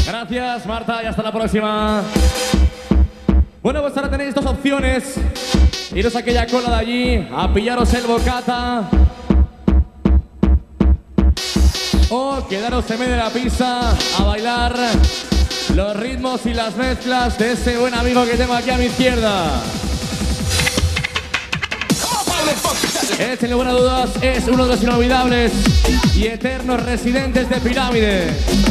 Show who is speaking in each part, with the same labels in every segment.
Speaker 1: Gracias, Marta, y hasta la próxima. Bueno, pues ahora tenéis dos opciones. Iros a aquella cola de allí a pillaros el bocata o quedaros en medio de la pista a bailar los ritmos y las mezclas de ese buen amigo que tengo aquí a mi izquierda. Sin lugar a dudas es uno de los inolvidables y eternos residentes de Pirámide.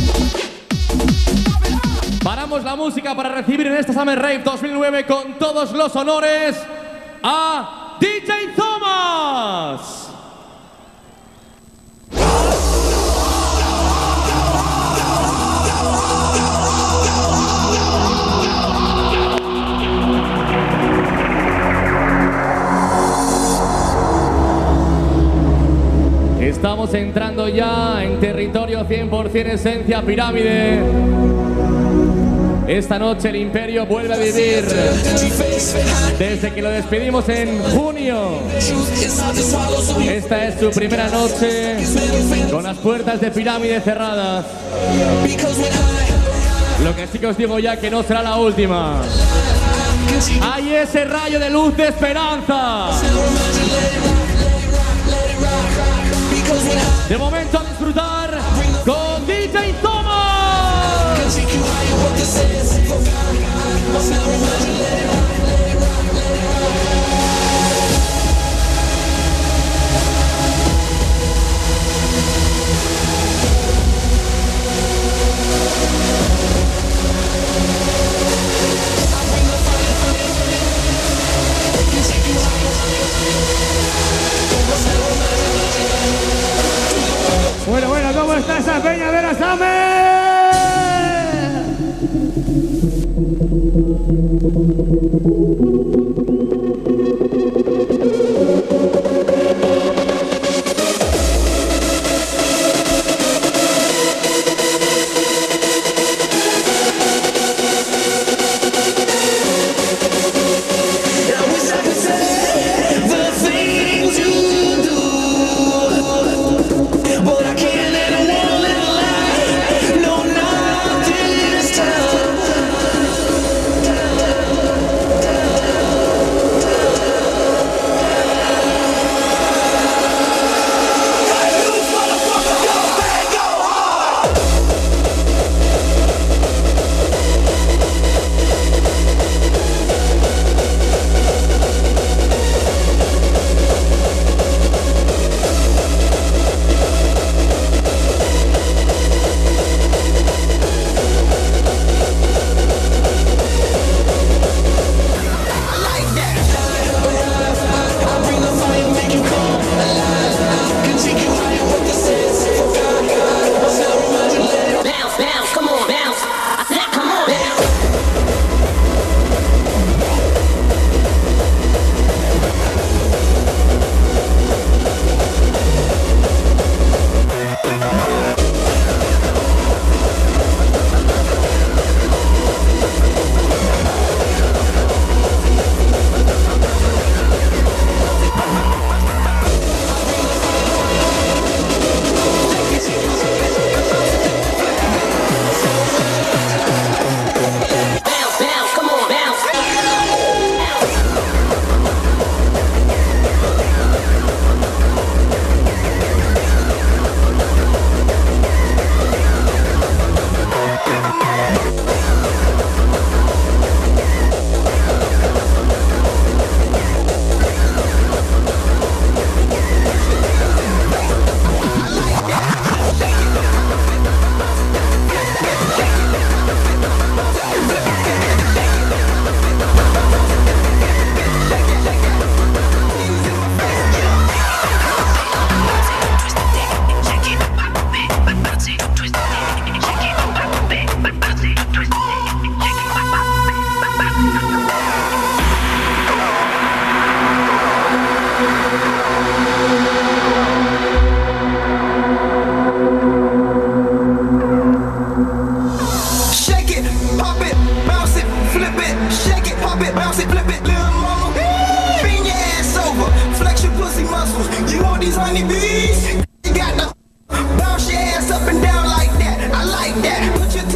Speaker 1: Paramos la música para recibir en esta Summer Rave 2009 con todos los honores a DJ Thomas. Estamos entrando ya en territorio 100% esencia Pirámide. Esta noche el Imperio vuelve a vivir desde que lo despedimos en junio. Esta es su primera noche con las puertas de Pirámide cerradas. Lo que sí que os digo ya que no será la última. Hay ese rayo de luz de esperanza. De momento a disfrutar con DJ Thomas.
Speaker 2: Bueno, ¿cómo está esa peña de la Summer?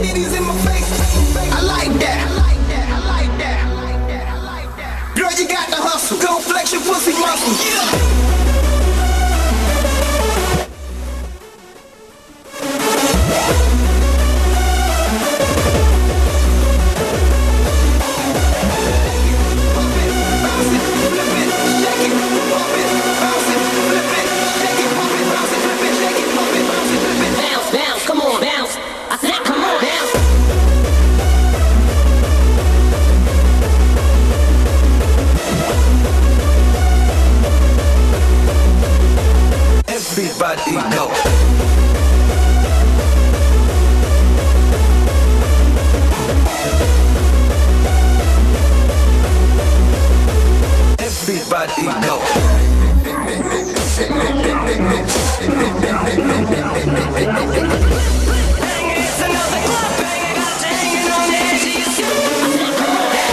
Speaker 3: titties in my face. I like that. Girl, you got the hustle. Go flex your pussy muscle.
Speaker 4: Everybody go. Everybody go.
Speaker 3: It's another club banger, got you hanging on the edge of your seat. Come on down.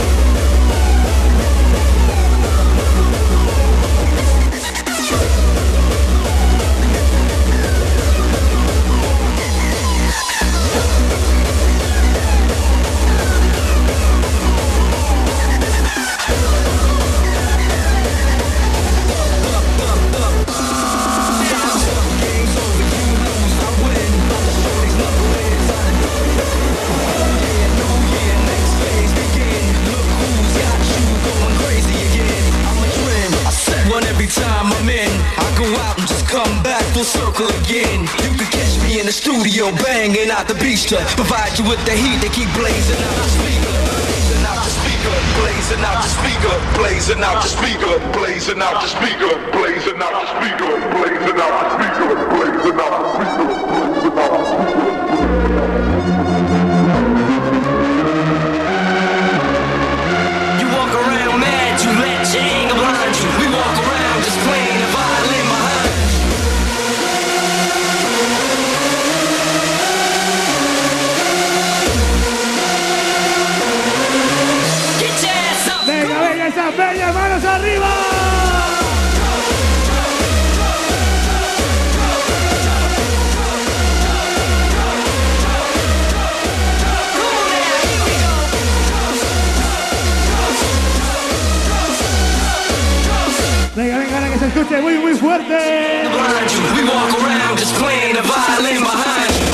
Speaker 4: Time I'm in, I go out and just come back full circle again. You can catch me in the studio banging out the beach to provide you with the heat that keep blazing out the speaker, blazing out the speaker, blazing out the speaker, blazing out the speaker, blazing out the speaker, blazing out the speaker, blazing out the speaker, blazing out the speaker, blazing out the speaker. You walk around mad, you let your anger blind you. We walk around just playing a violin behind. Get your ass up.
Speaker 2: Venga, venga, esa peña, manos arriba. Venga, venga, ahora que se escuche muy, muy fuerte.
Speaker 4: We walk around just playing the violin behind you.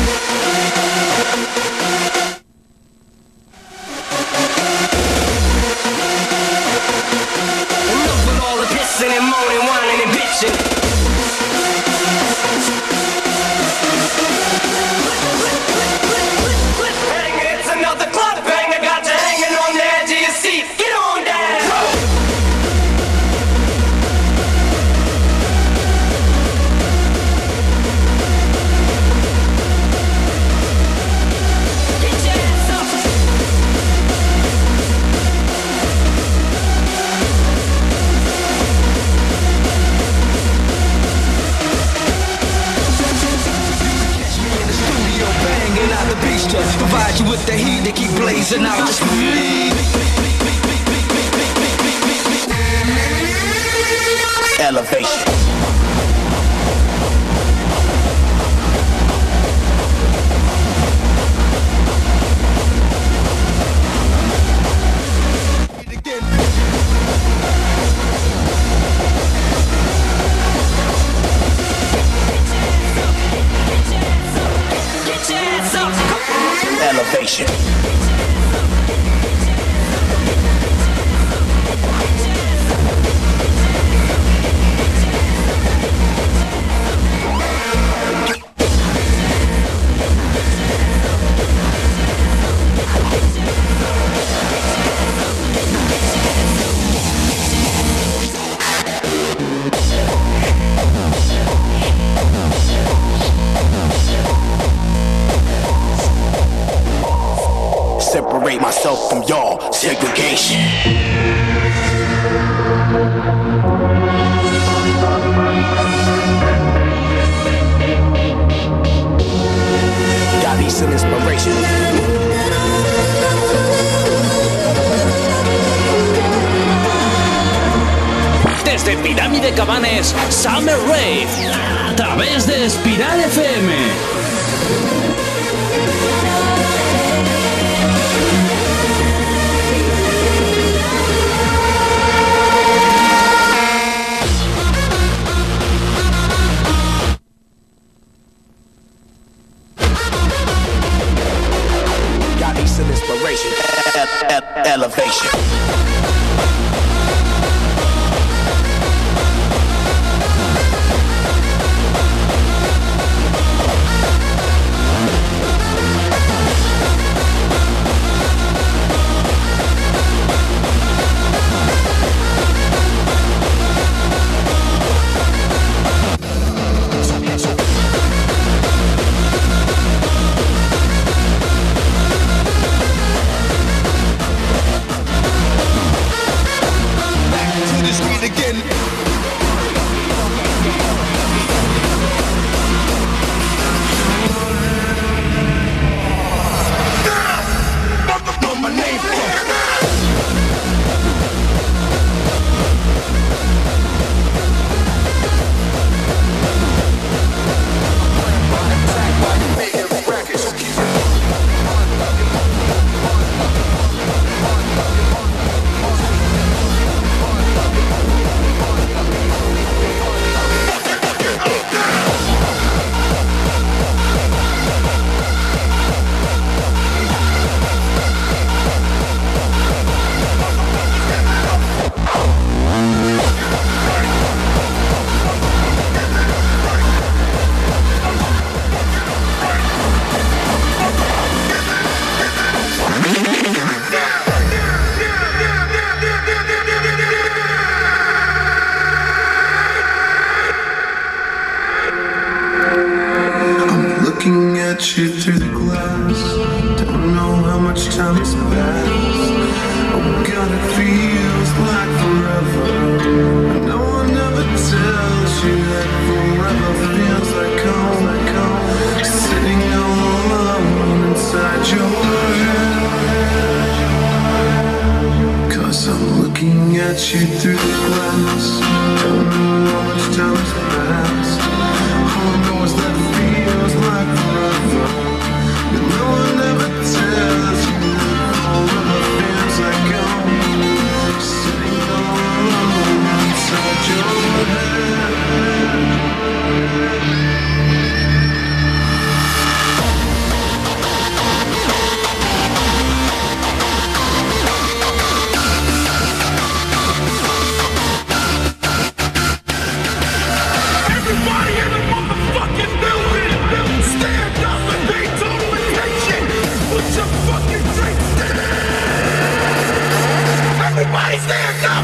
Speaker 4: Enough with all the pissing and moaning, whining and bitching. It's another club banger, got you hanging on the edge of your seat. Get on down. To provide you with the heat that keep blazing out the street. Elevation. Elevation. Separate myself from y'all, segregation. Y'all need some inspiration.
Speaker 5: Desde Pirámide Cabanes, Summer Rave, a través de Espiral FM.
Speaker 4: elevation, elevation.
Speaker 6: Looking at you through the glass, don't know how much time has passed. Oh God, it feels like forever. No one ever tells you that forever feels like home, sitting all alone inside your head. 'Cause I'm looking at you through the glass, don't know how much time has passed. All I know is that it feels like forever, but no one ever tells you that forever feels like home, sitting all alone inside your head.
Speaker 7: Everybody in the motherfucking building, stand up and pay total attention. Put your fucking drinks down. Everybody stand up.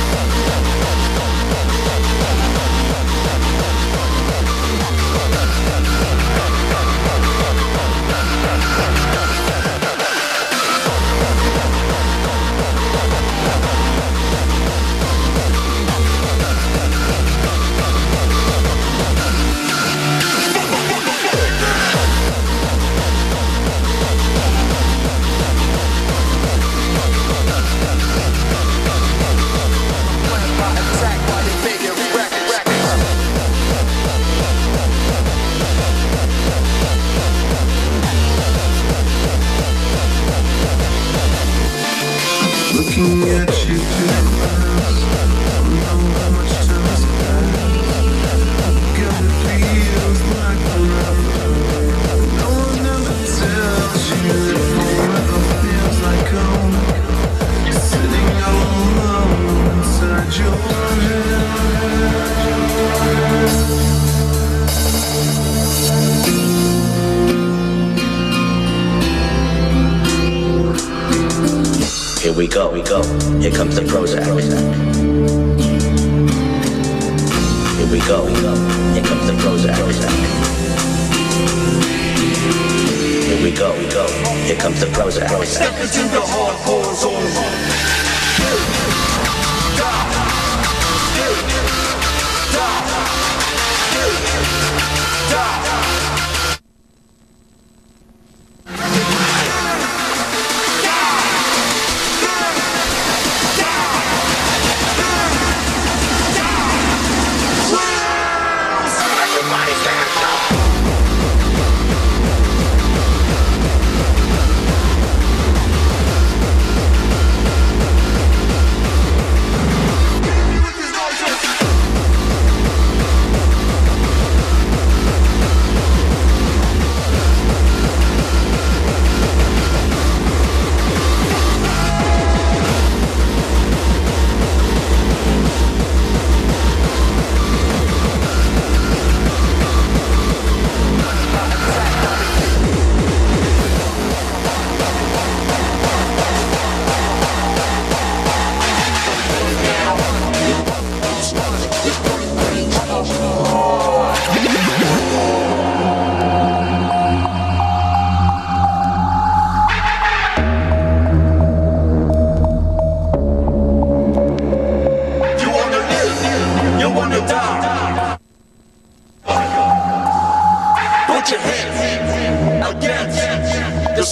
Speaker 6: Looking at you through the glass, don't know how much time has passed. God, it feels like forever. No one ever tells you that forever feels like home, sitting all alone inside your head.
Speaker 8: Here we go, here comes the Prozac. Here we go, here comes the Prozac. Here we go, here comes the Prozac.
Speaker 7: Step into the hardcore zone.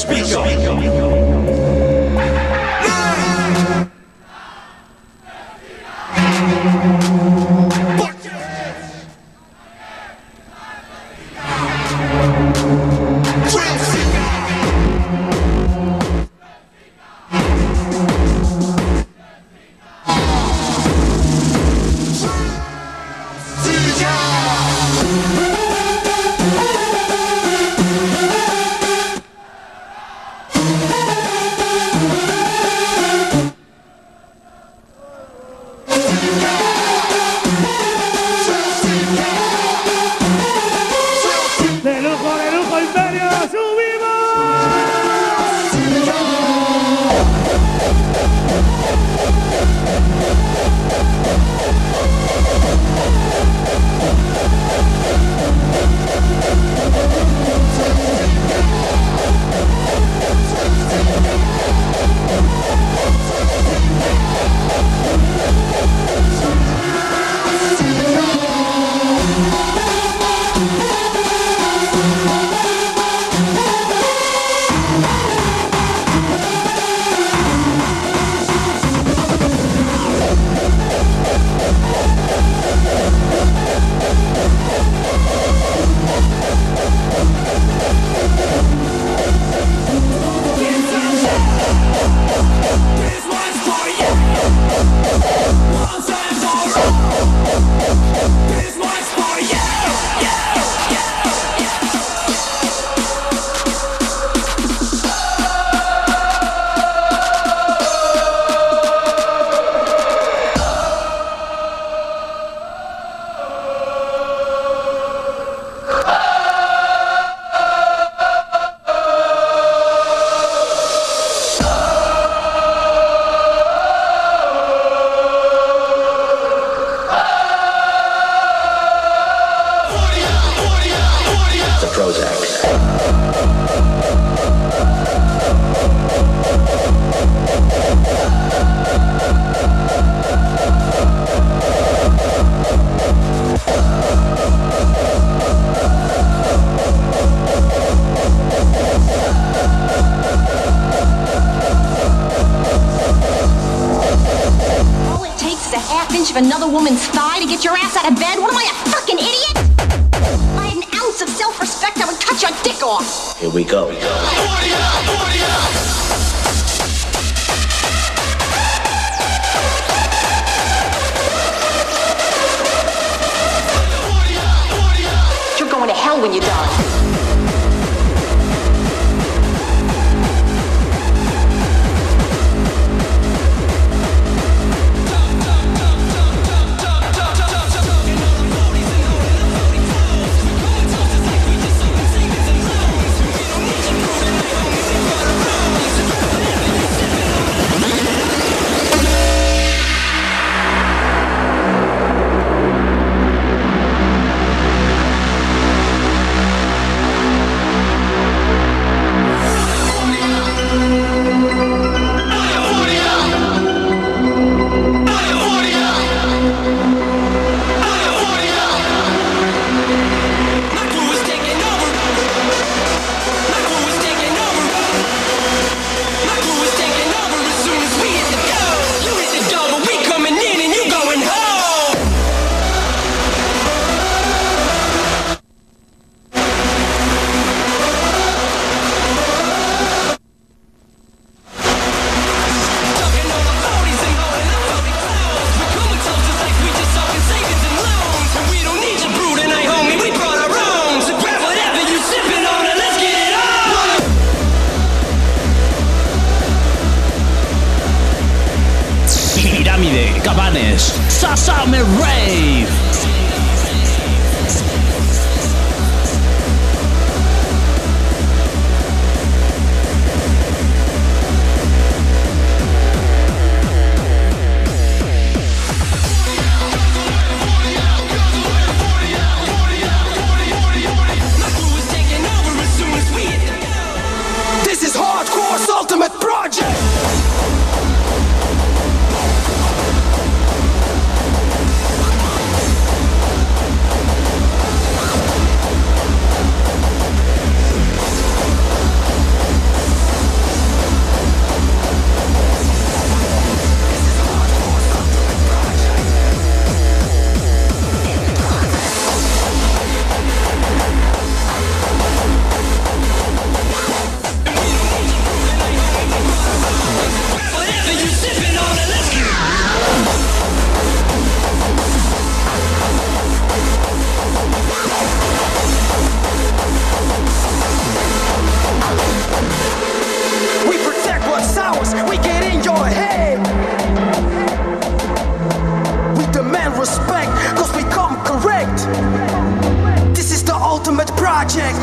Speaker 9: Of another woman's thigh to get your ass out of bed? What am I, a fucking idiot? If I had an ounce of self-respect, I would cut your dick off.
Speaker 8: Here we go.
Speaker 9: You're going to hell when you die.
Speaker 5: Cabanes, Summer Rave.
Speaker 4: This is Hardcore's ultimate project. project.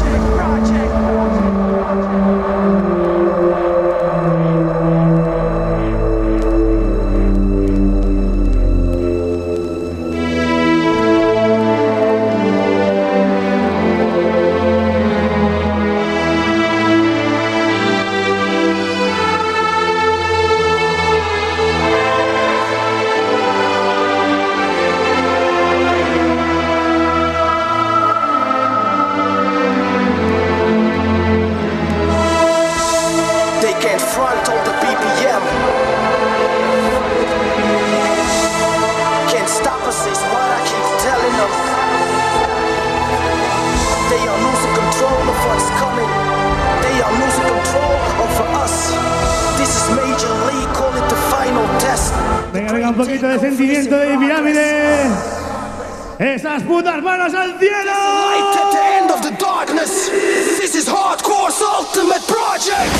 Speaker 2: Un poquito de sentimiento de pirámide. Esas putas manos al cielo.
Speaker 4: Light at the end of the darkness. This is hardcore's ultimate project.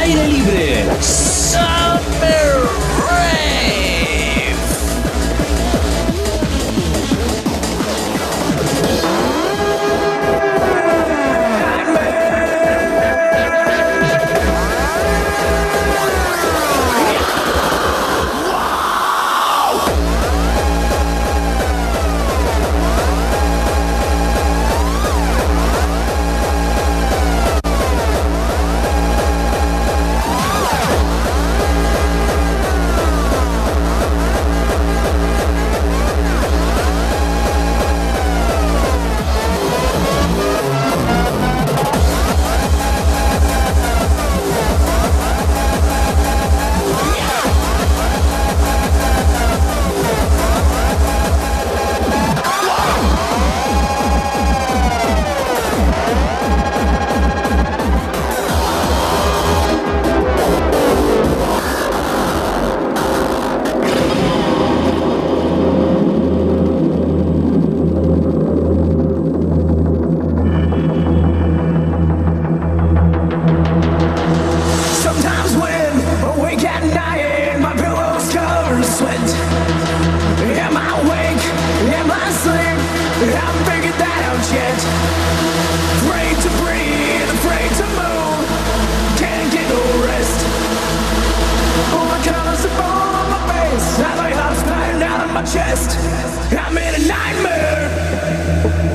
Speaker 5: aire libre. Summer Rave.
Speaker 3: Sometimes when I wake at night, my pillow's covered in sweat. Am I awake? Am I asleep? I haven't figured that out yet. Afraid to breathe, afraid to move, can't get no rest. All my colors are falling on my face, now my heart's flying out of my chest. I'm in a nightmare.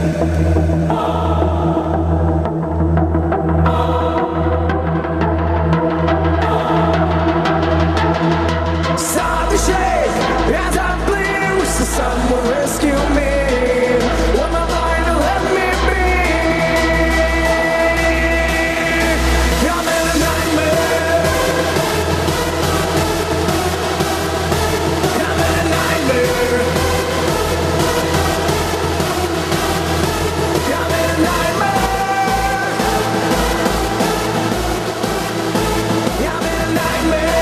Speaker 3: Start the shade as I bleed. Wish the sun will rescue me. Want my mind to let me be. I'm in a nightmare. I'm in a nightmare. I'm in a nightmare. I'm in a nightmare.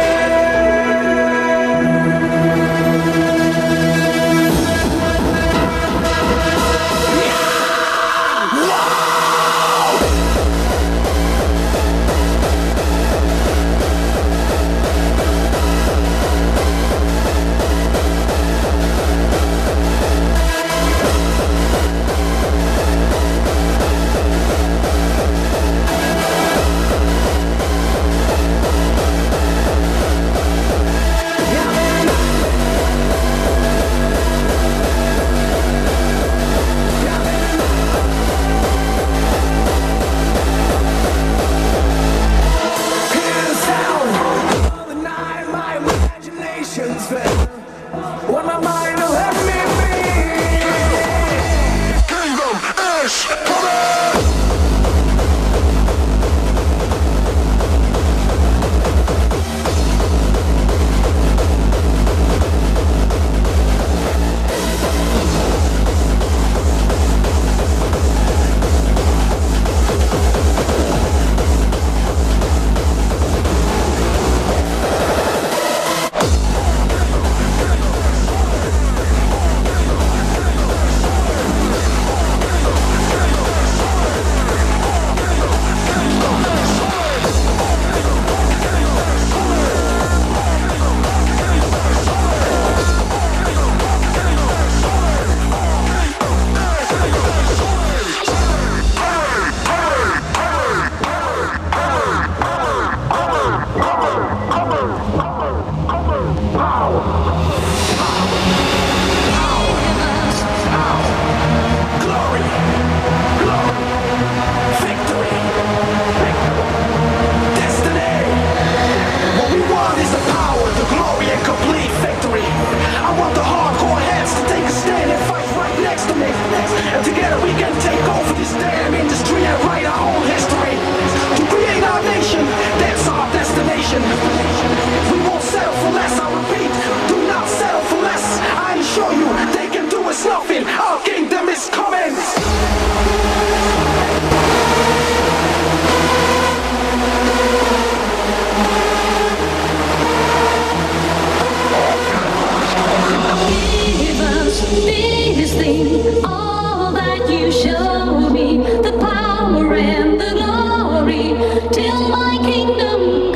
Speaker 3: Want my mind to let me be. Kingdom Ash, come on!
Speaker 10: Till my kingdom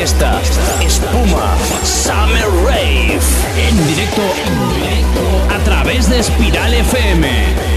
Speaker 5: fiesta, espuma, Summer Rave, en directo a través de Espiral FM.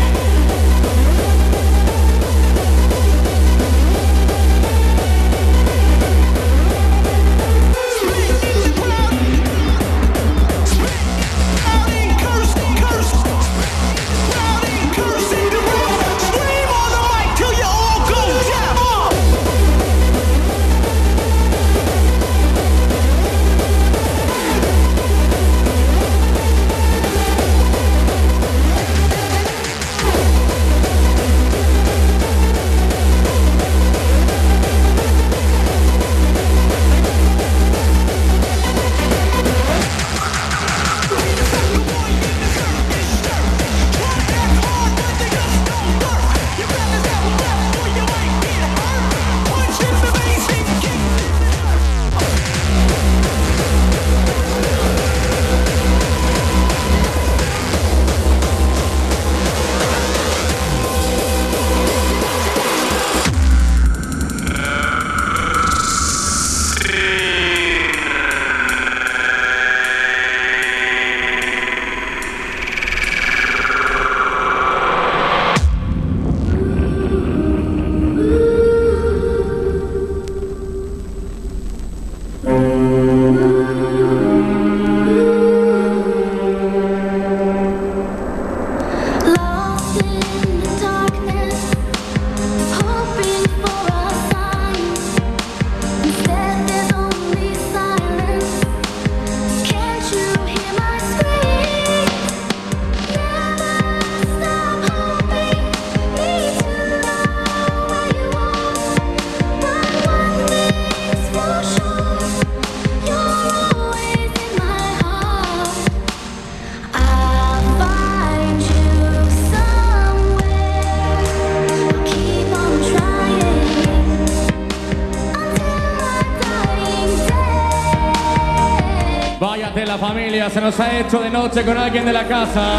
Speaker 1: La familia se nos ha hecho de noche con alguien de la casa.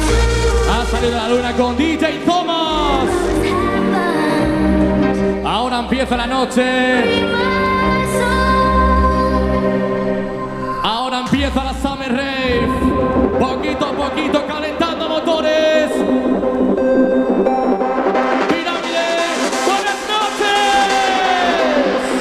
Speaker 1: Ha salido la luna con DJ Thomas. Ahora empieza la noche. Ahora empieza la Summer Rave. Poquito a poquito calentando motores. Pirámide, buenas noches.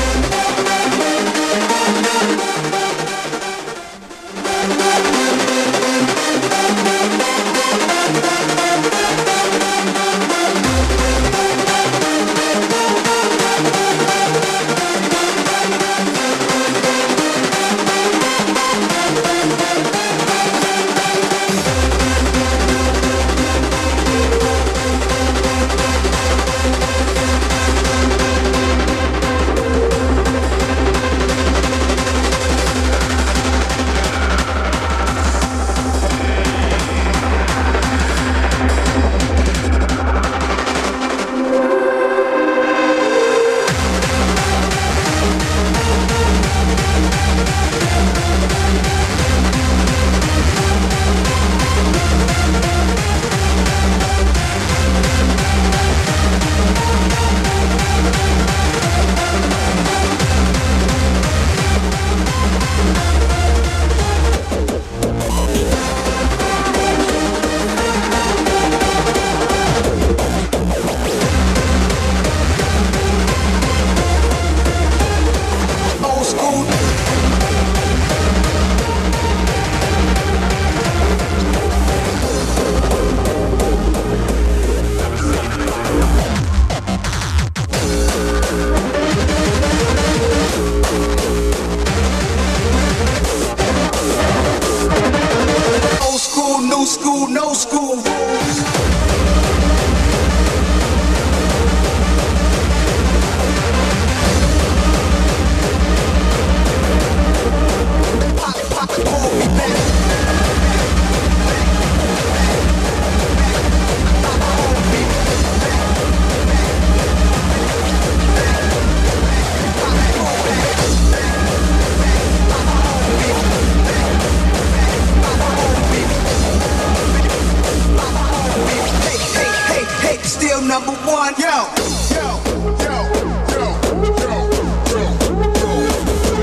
Speaker 3: number one. Yo, yo, yo, yo, yo, yo, yo.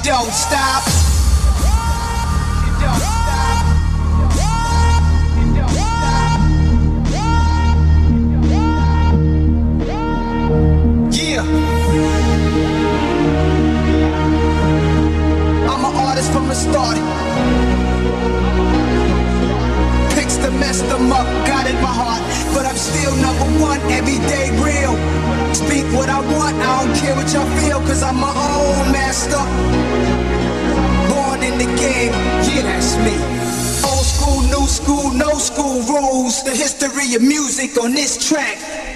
Speaker 3: don't stop. Yeah. I'm an artist from the start. Picks to mess them up, got in my heart. But I'm still number one, everyday real. Speak what I want, I don't care what y'all feel, cause I'm my own master. Born in the game, yeah, that's me. Old school, new school, no school rules. The history of music on this track.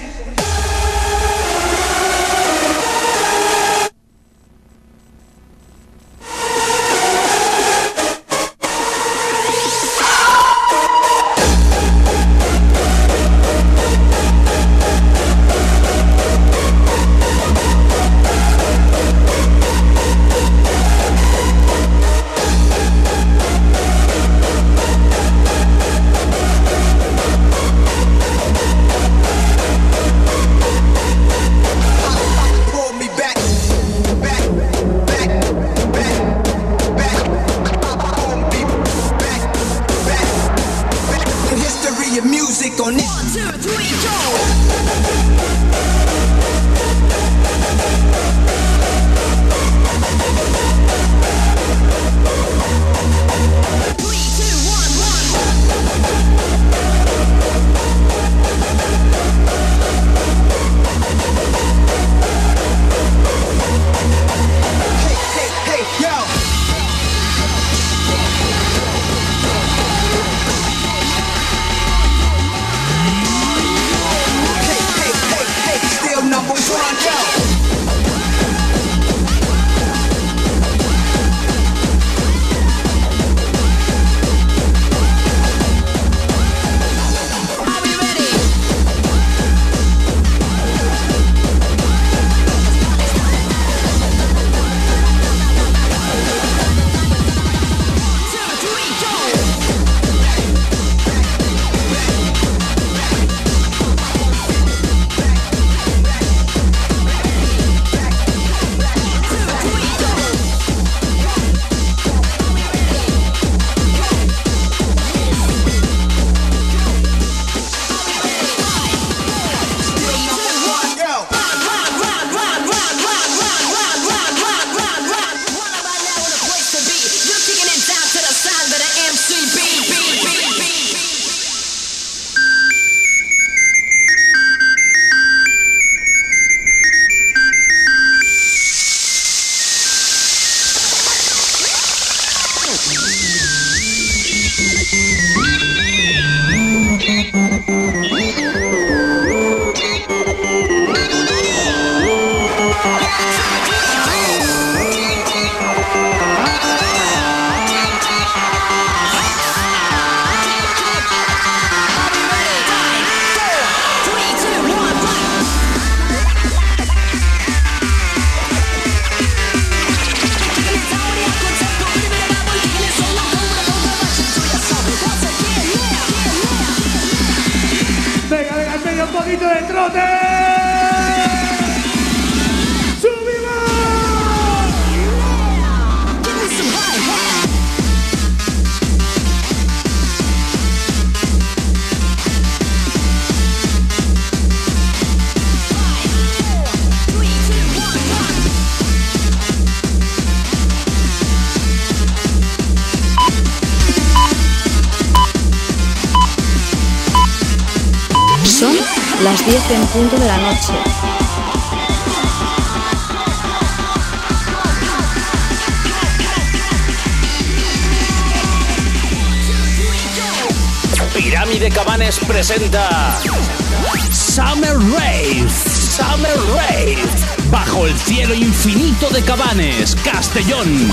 Speaker 10: Las 10 en punto de la noche.
Speaker 5: Pirámide Cabanes presenta Summer Rave. Summer Rave. Bajo el cielo infinito de Cabanes, Castellón.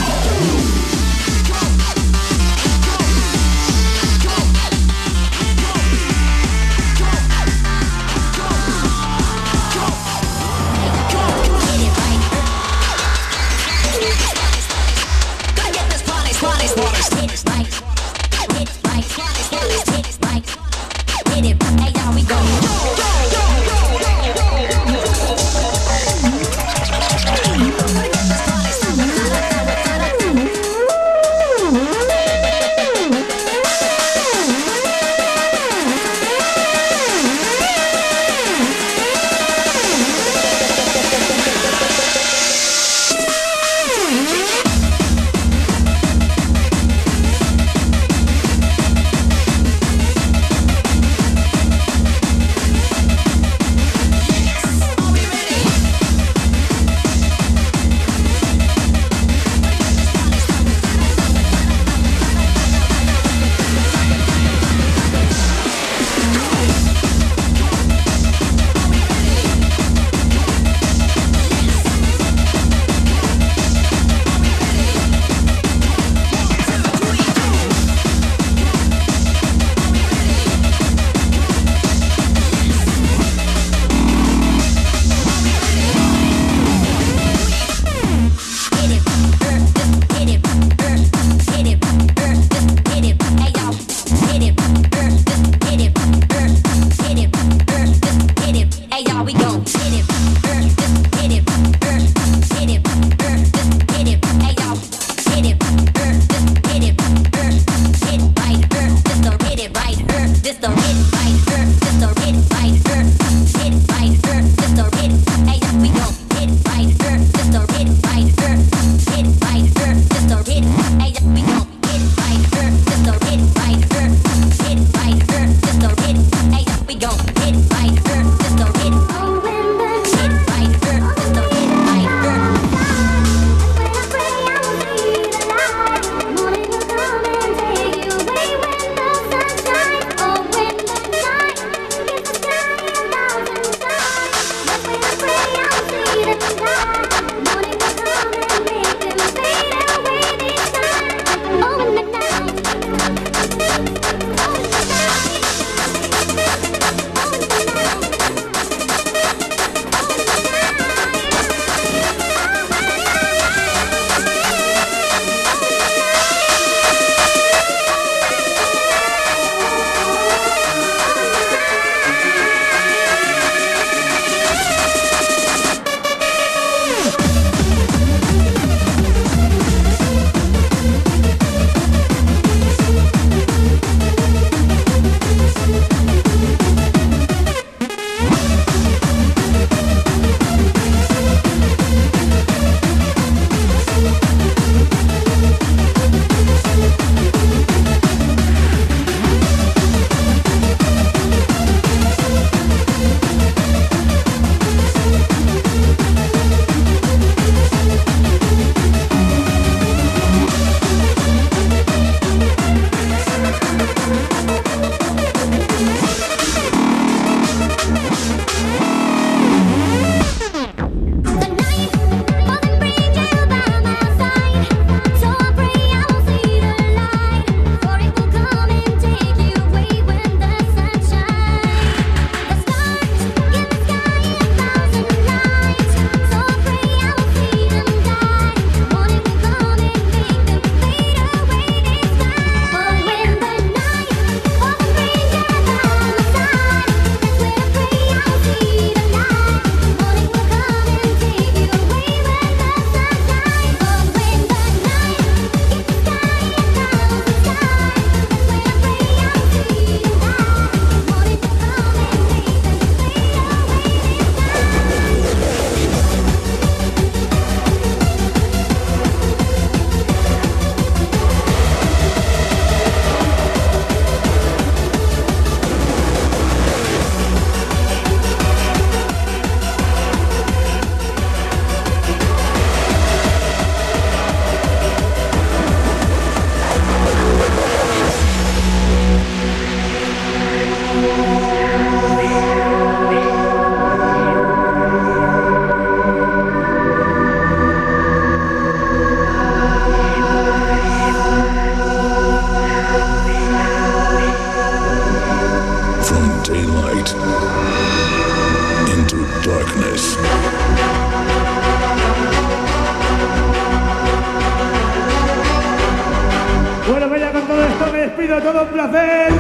Speaker 2: despido, todo un placer.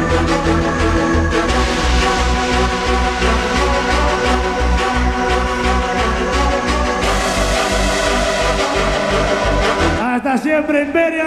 Speaker 2: Hasta siempre, Imperio.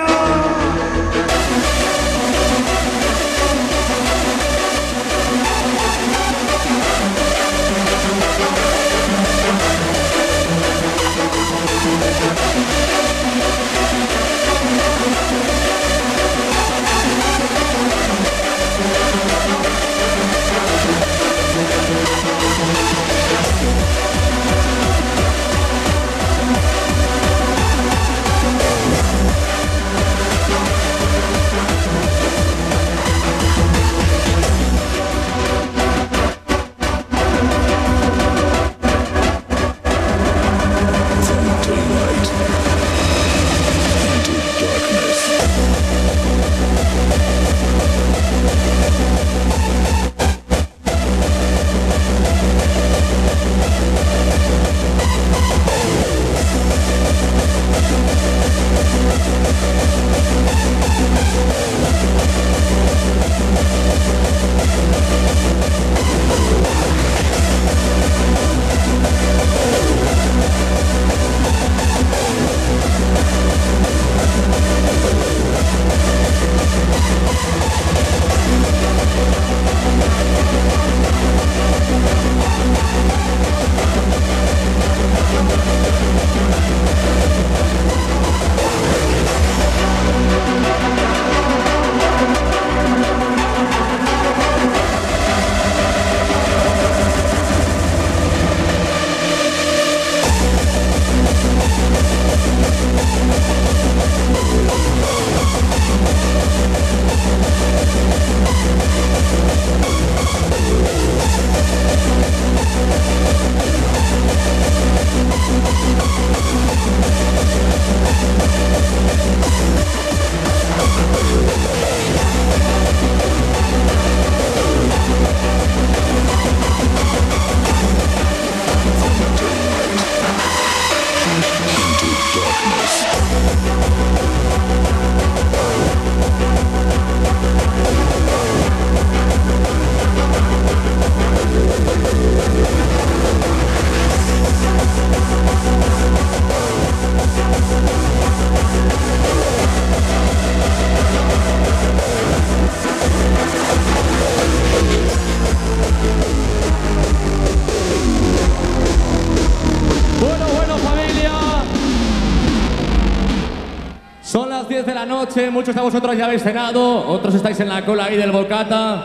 Speaker 1: Son las 10 de la noche, muchos de vosotros ya habéis cenado, otros estáis en la cola ahí del bocata.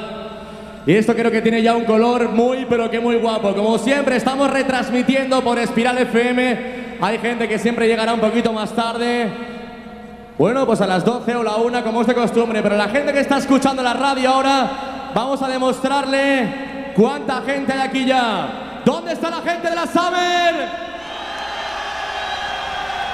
Speaker 1: Y esto creo que tiene ya un color muy, pero que muy guapo. Como siempre, estamos retransmitiendo por Espiral FM. Hay gente que siempre llegará un poquito más tarde. Bueno, pues a las 12 o la 1, como es de costumbre. Pero la gente que está escuchando la radio ahora, vamos a demostrarle cuánta gente hay aquí ya. ¿Dónde está la gente de la Summer?